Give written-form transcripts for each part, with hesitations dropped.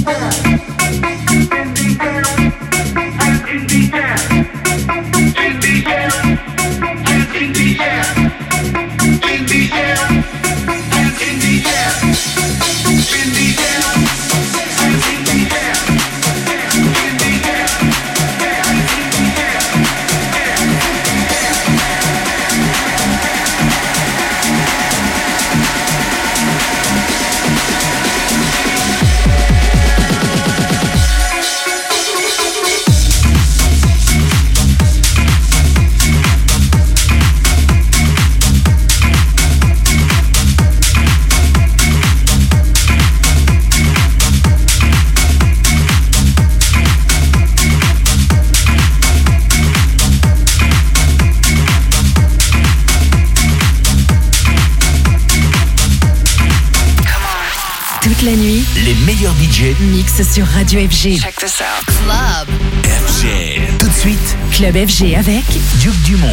La nuit, les meilleurs DJ mixent sur Radio FG. Check this out. Club FG. Tout de suite, Club FG avec Duke Dumont.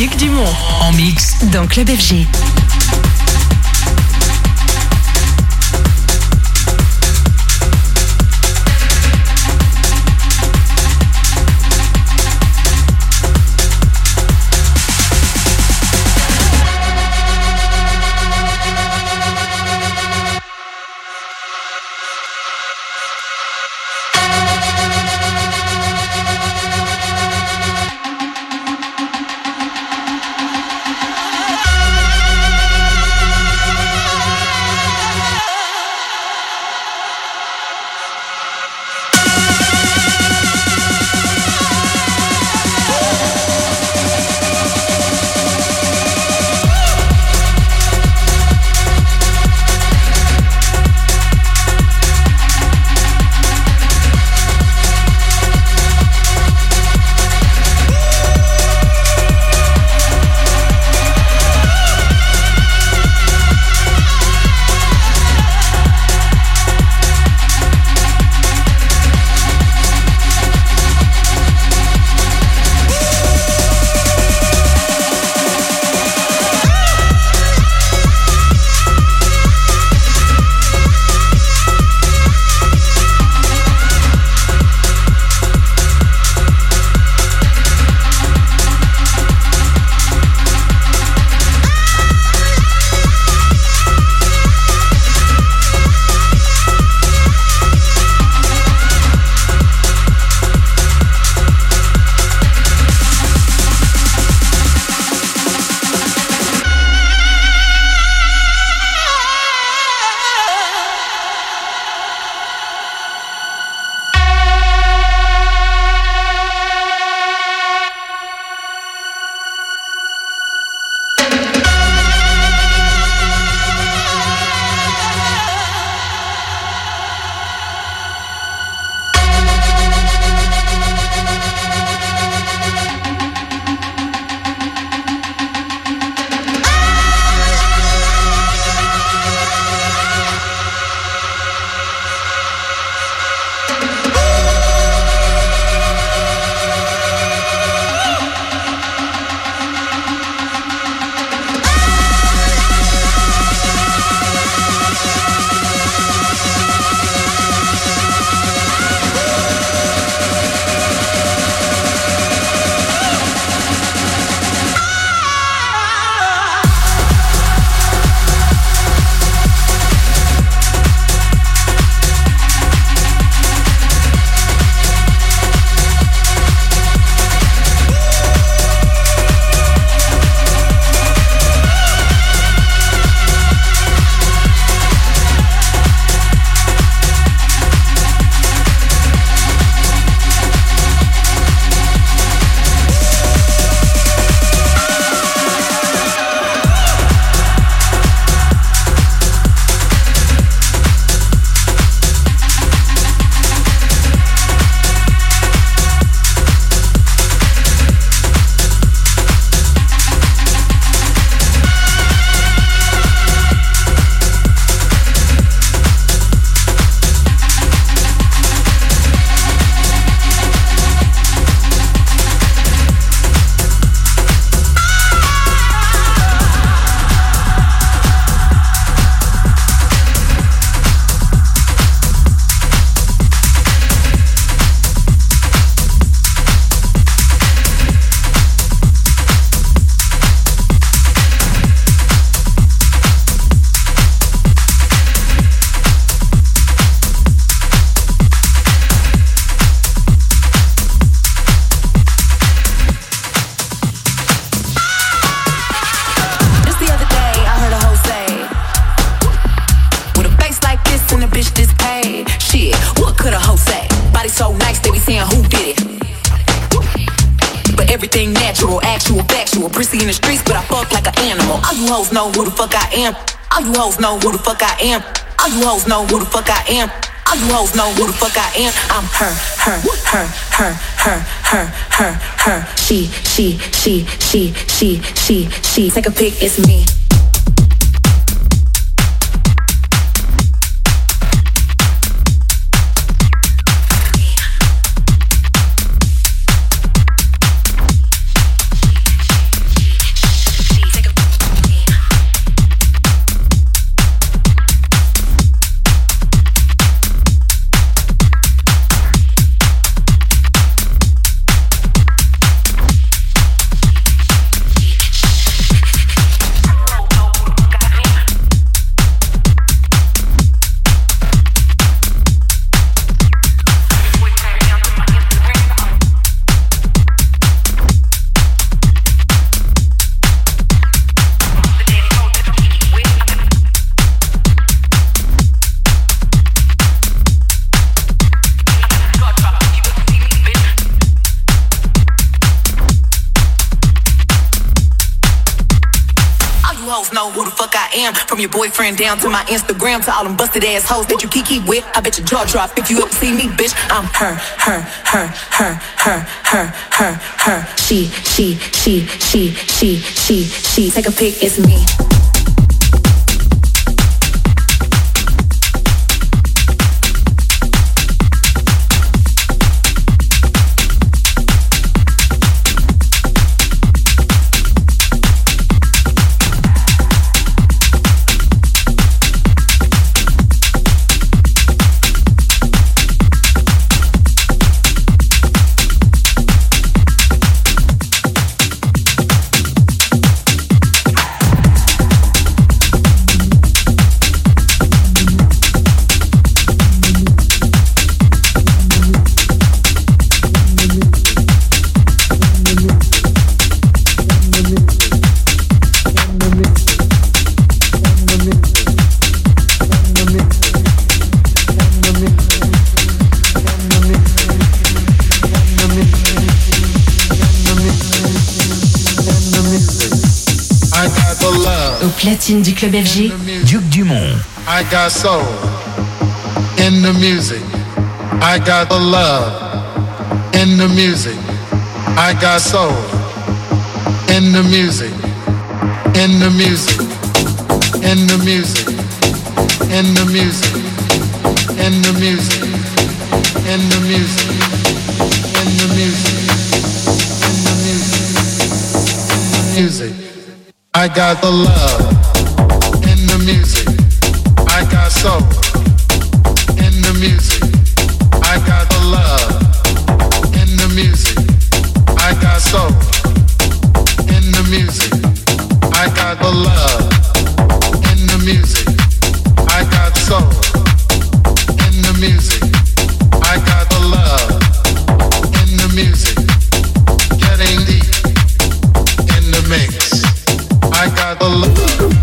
Duc Dumont. En mix Dans Club FG. everything natural, actual, factual. Prissy in the streets, but I fuck like an animal. All you hoes know who the fuck I am. All you hoes know who the fuck I am. All you hoes know who the fuck I am. All you hoes know who the fuck I am. I'm her. She. Take a pic, it's me. hoes know who the fuck I am. From your boyfriend down to my Instagram, to all them busted ass hoes that you kiki with. I bet your jaw drop if you ever see me, bitch. I'm her. She. Take a pic, it's me. Platine du club FG, Duc Dumont. I got soul in the music. I got the love in the music. I got soul in the music. In the music. In the music. In the music. In the music. In the music. In the music. In the music. I got the love in the music. I got soul in the music. I got the love in the music. I got soul in the music. I got the love in the music. I got soul in the music. I got the love in the music. Getting deep in the mix. I got the love.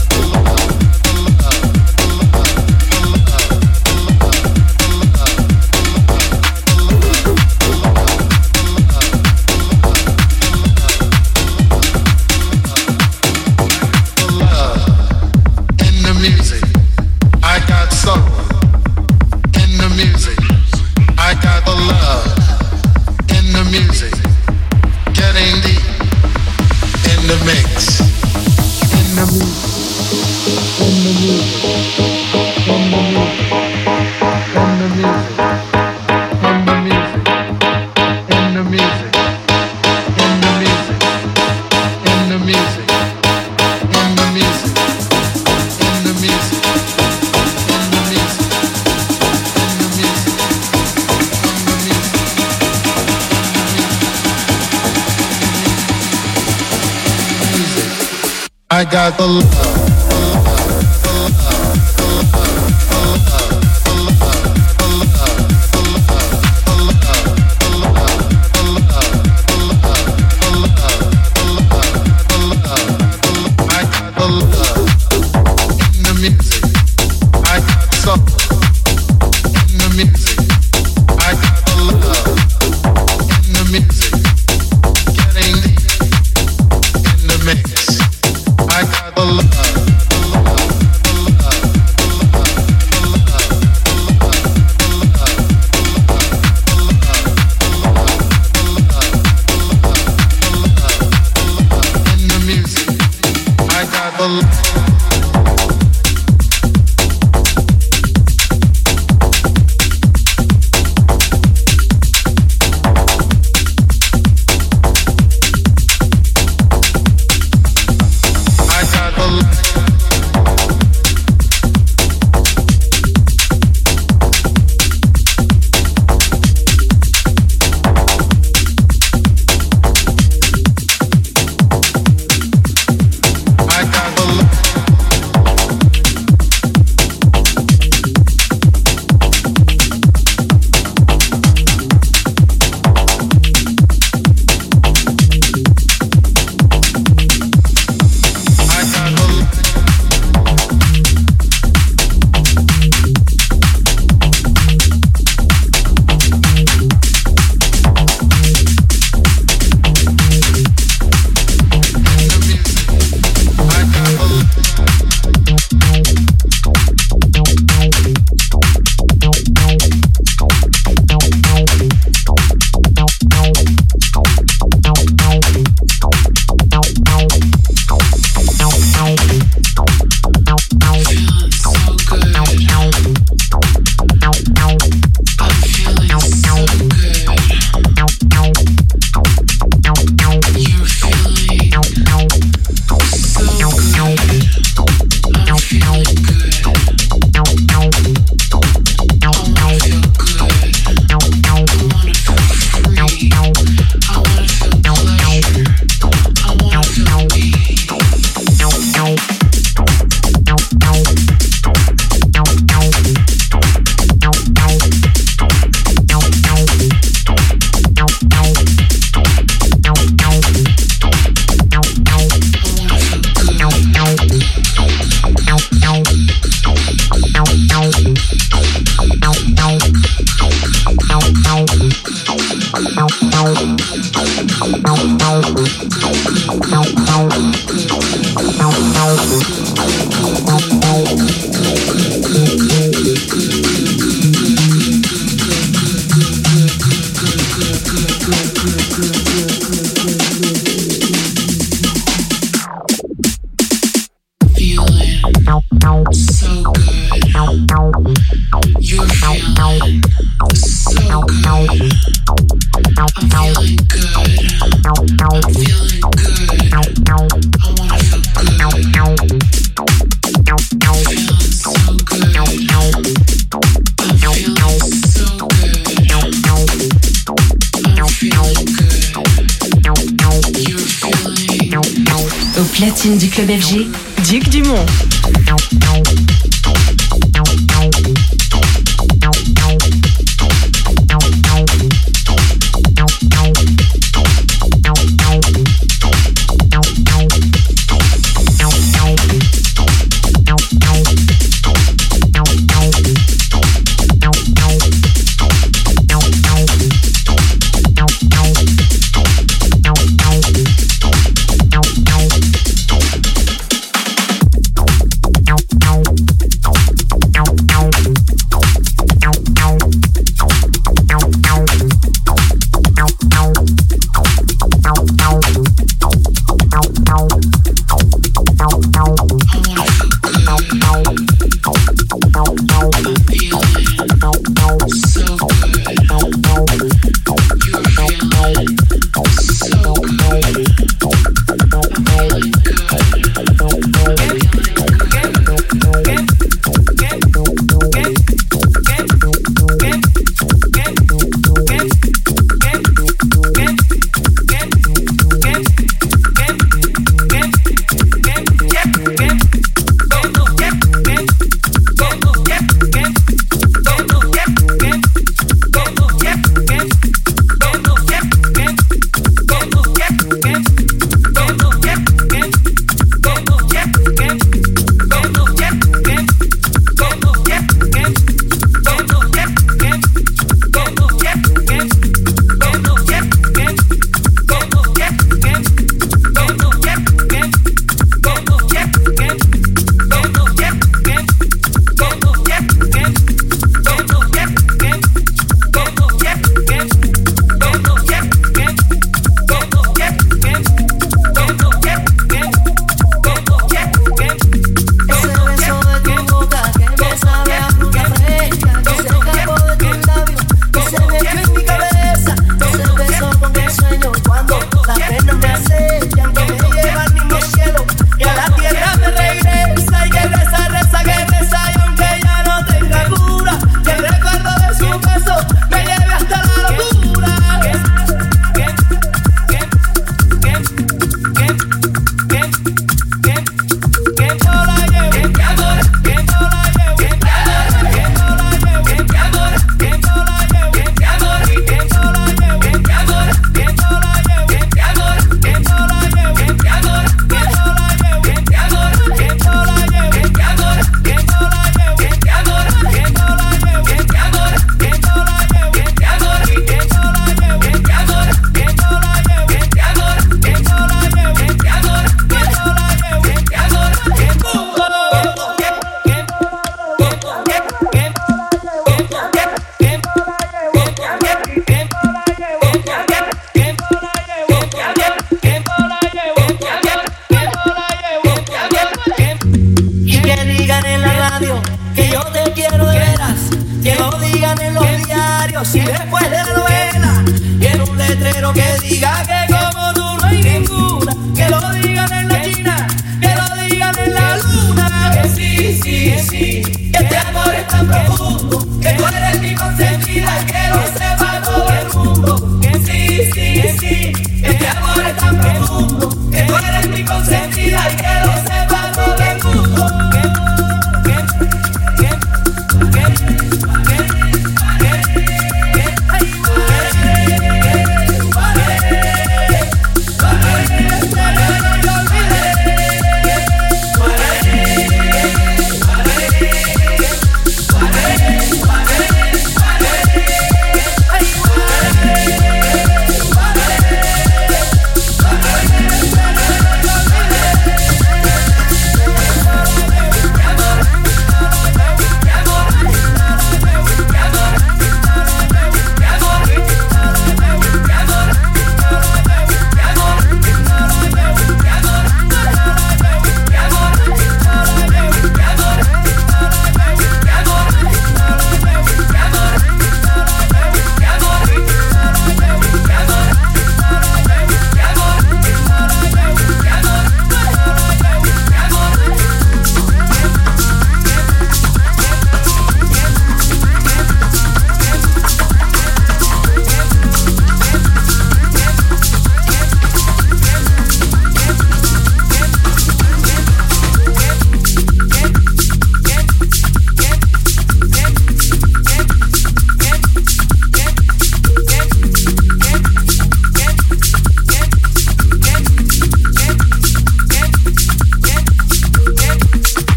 I got the love. I got the Platine du club FG, Duc Dumont. Si después de la novela tiene un letrero que diga que como tú no hay ninguna, que lo digan en la China, que lo digan en la luna, que sí, sí, sí, que este amor es tan profundo, que tú eres mi consentida, que lo sepa todo el mundo, que sí, sí, sí, que este amor es tan profundo, que tú eres mi consentida y que lo sepa todo el mundo.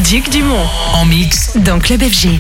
Duc Dumont. En mix dans Club FG.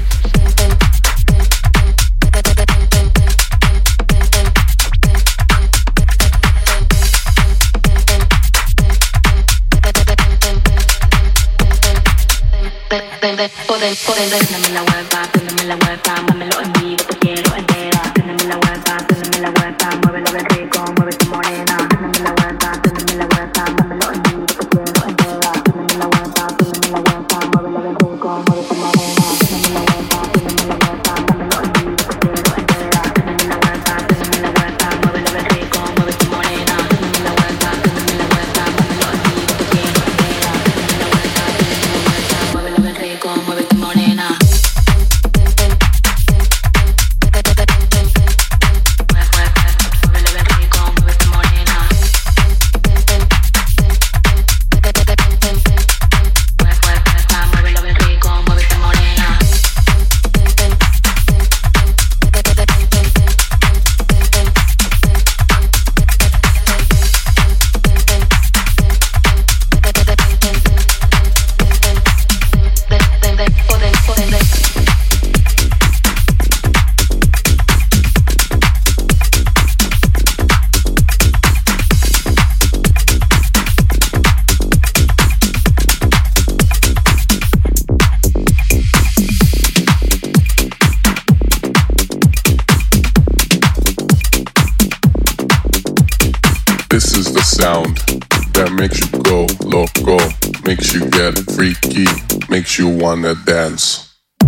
This is the sound that makes you go loco, makes you get freaky, makes you wanna dance.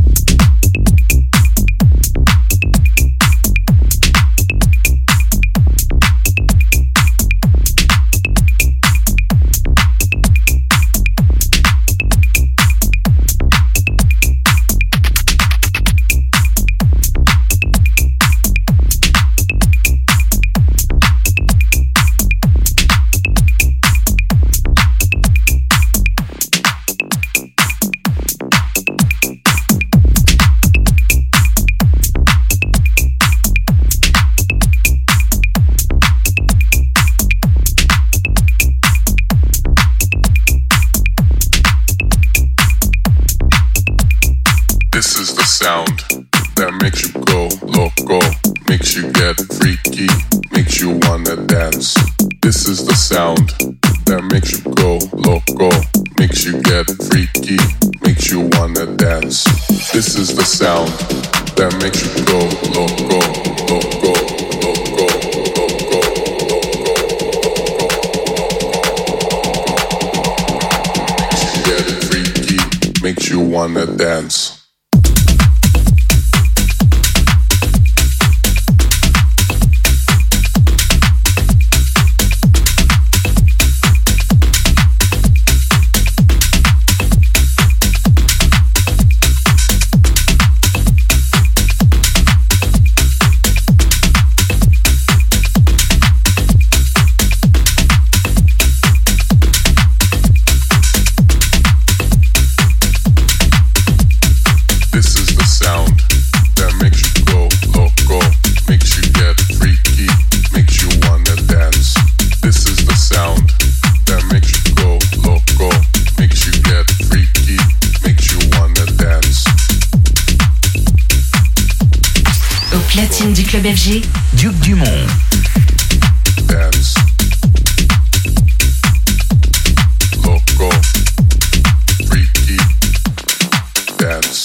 This is the sound that makes you go loco, makes you get freaky, makes you wanna dance. This is the sound that makes you go loco, makes you get freaky, makes you wanna dance. This is the sound that makes you go loco, loco, loco, loco, makes you get freaky, makes you wanna dance. Du Club FG, Duc Dumont. Dance. Loco. Freaky. Dance.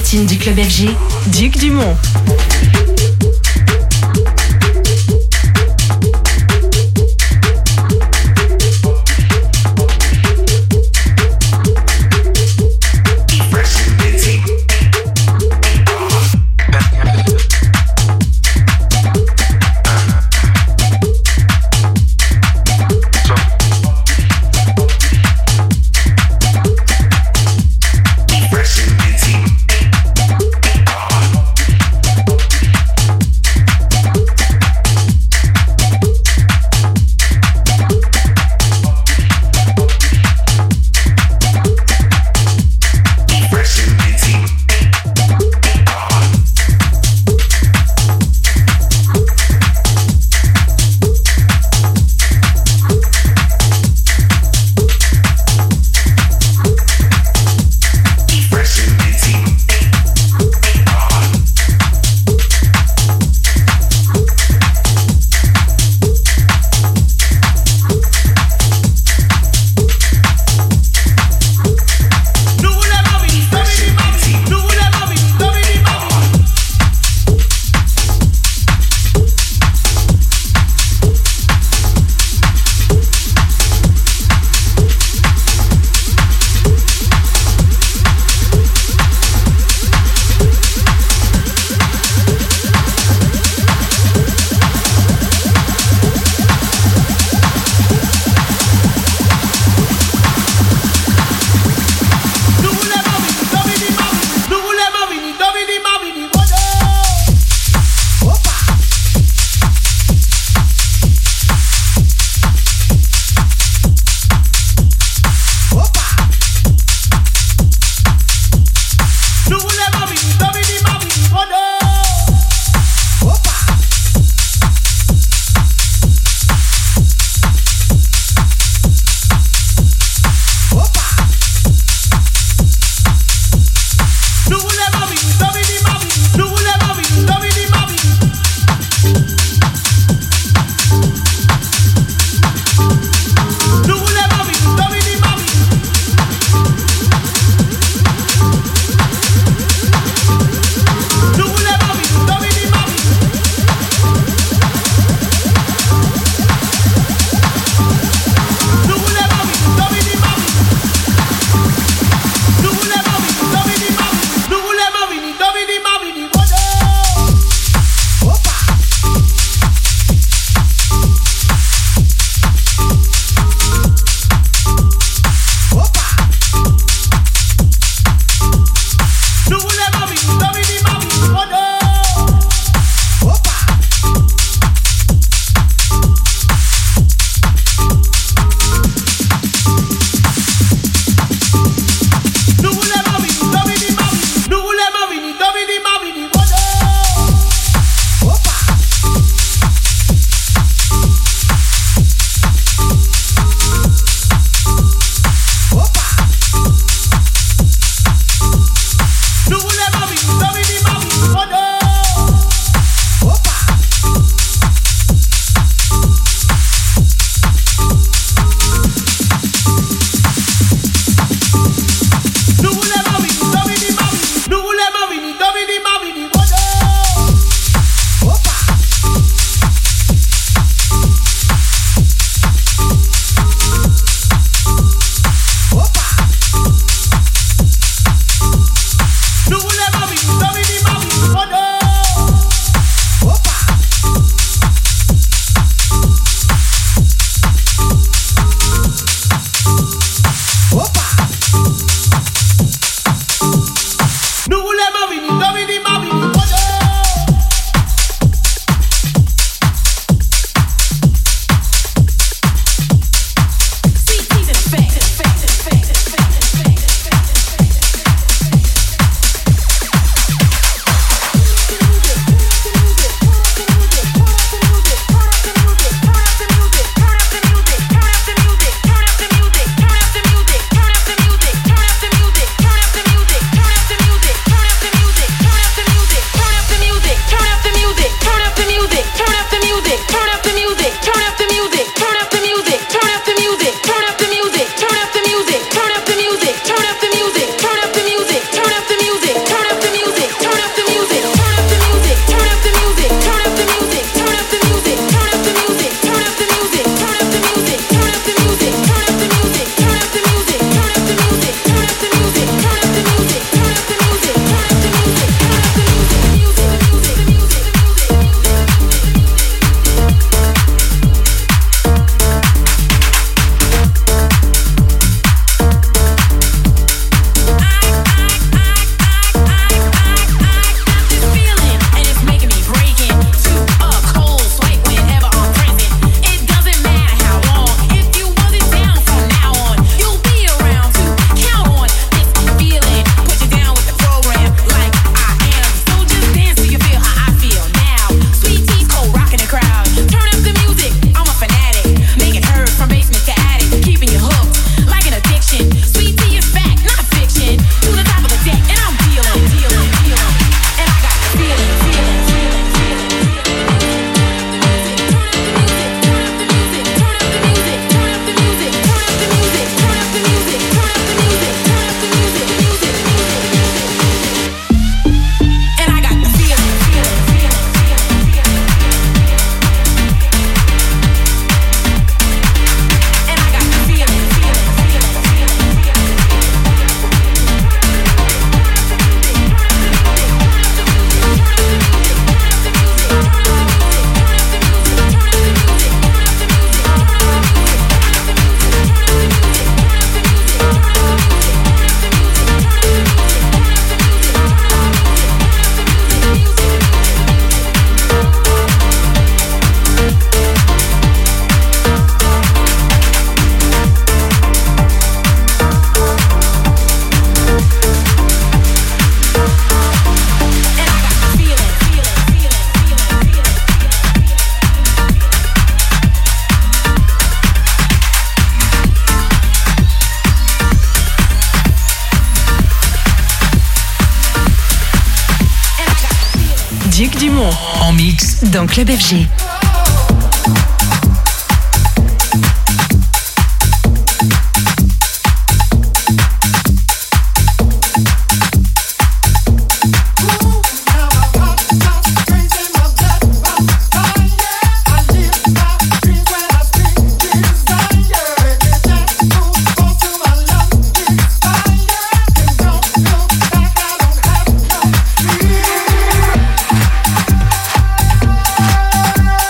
platine du club FG, Duc Dumont. Duc Dumont. En mix Dans Club FG. Yeah.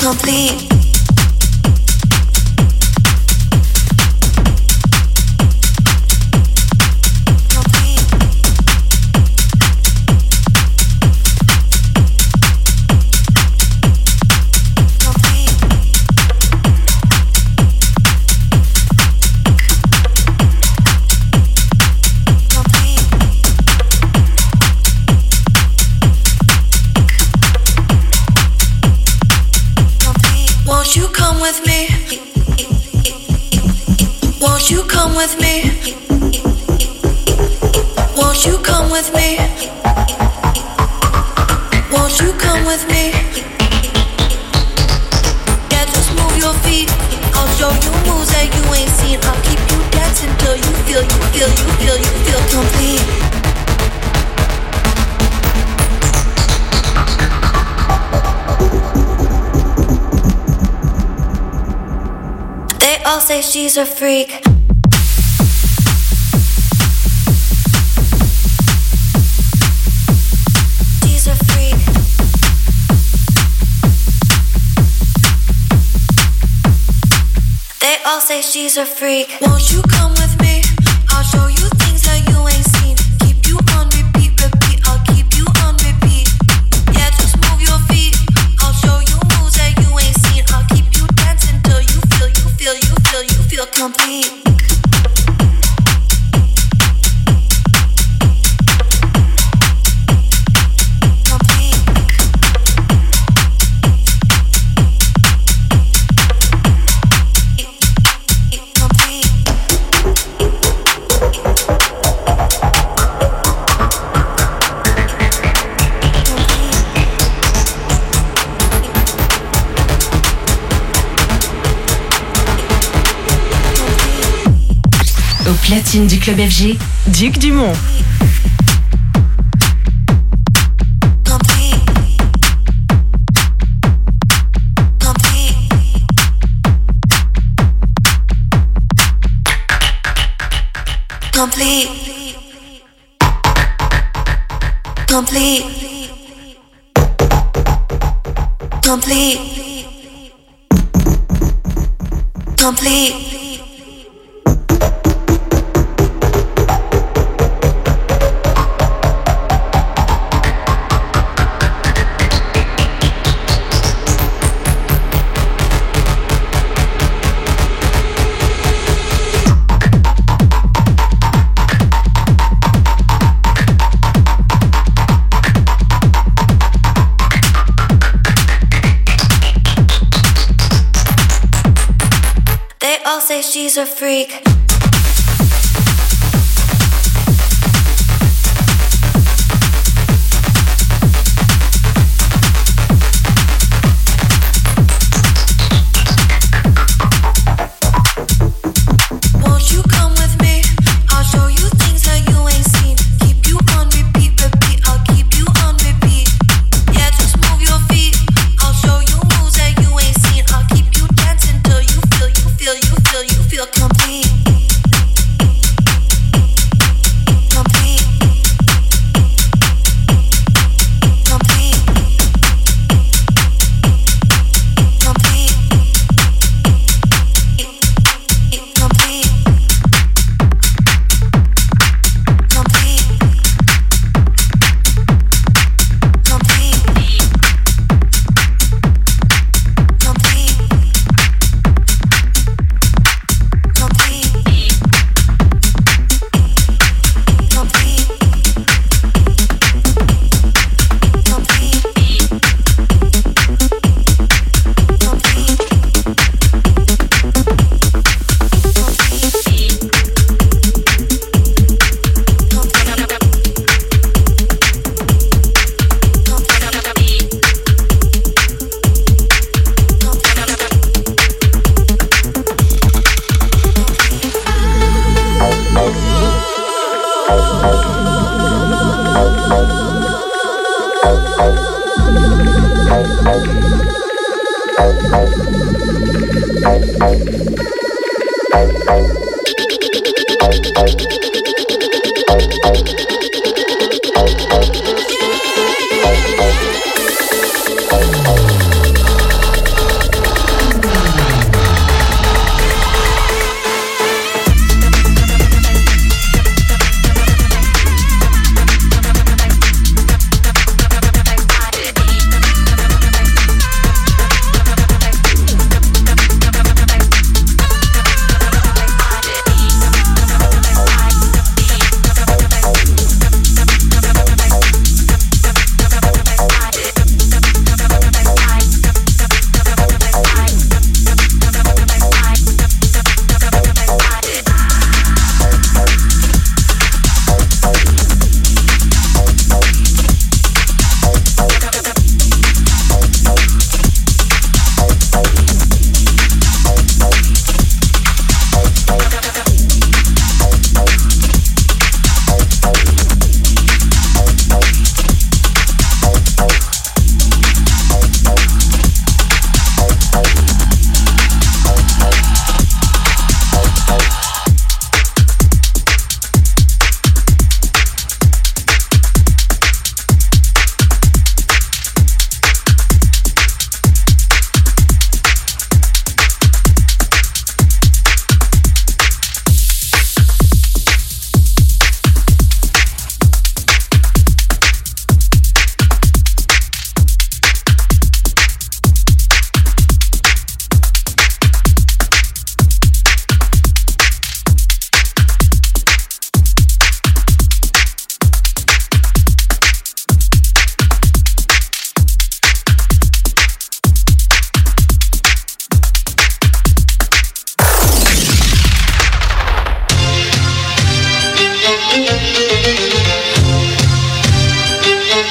complete. Won't you come with me? Won't you come with me? Won't you come with me? Won't you come with me? Yeah, just move your feet. I'll show you moves that you ain't seen. I'll keep you dancing till you feel complete. They all say she's a freak. She's a freak. They all say she's a freak. Won't you come with me? I'll show you things that you ain't seen. Keep you on repeat, repeat. I'll keep you on repeat. Yeah, just move your feet. I'll show you moves that you ain't seen. I'll keep you dancing till you feel complete. Au platine du club FG, Duc Dumont. Complete. Complete. Complete. Complete. Say she's a freak. Won't you come with me? I'll show you things that you ain't seen. Keep you on repeat, repeat. I'll keep you on repeat. Yeah, just move your feet. I'll show you moves that you ain't seen. I'll keep you dancing till you feel complete.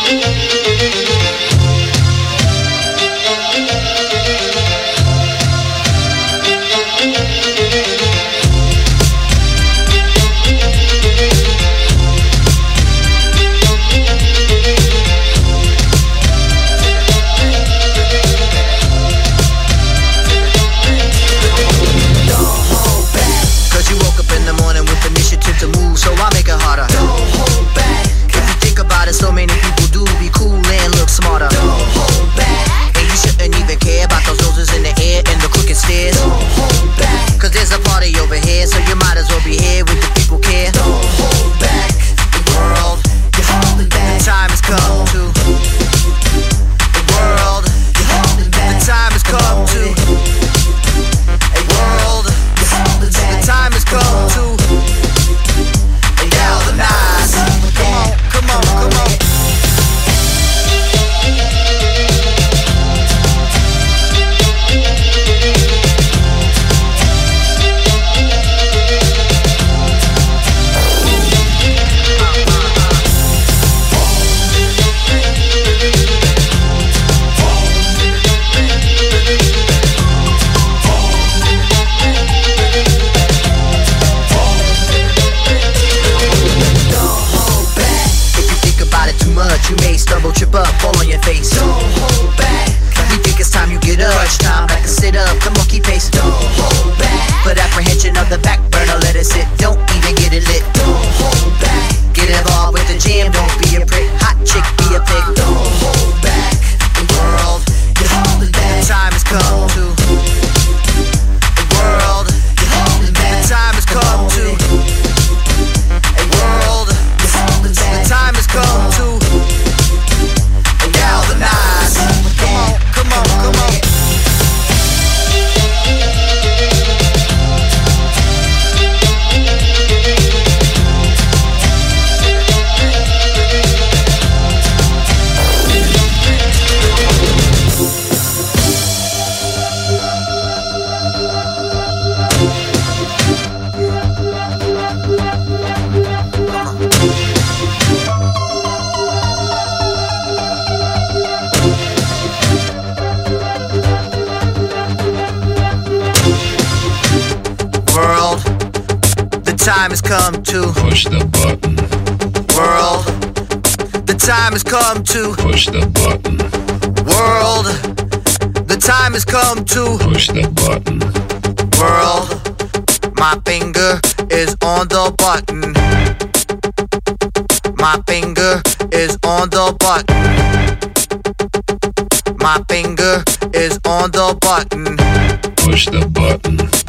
time has come to push the button. World, the time has come to push the button. World, the time has come to push the button. World, my finger is on the button. My finger is on the button. My finger is on the button. Push the button.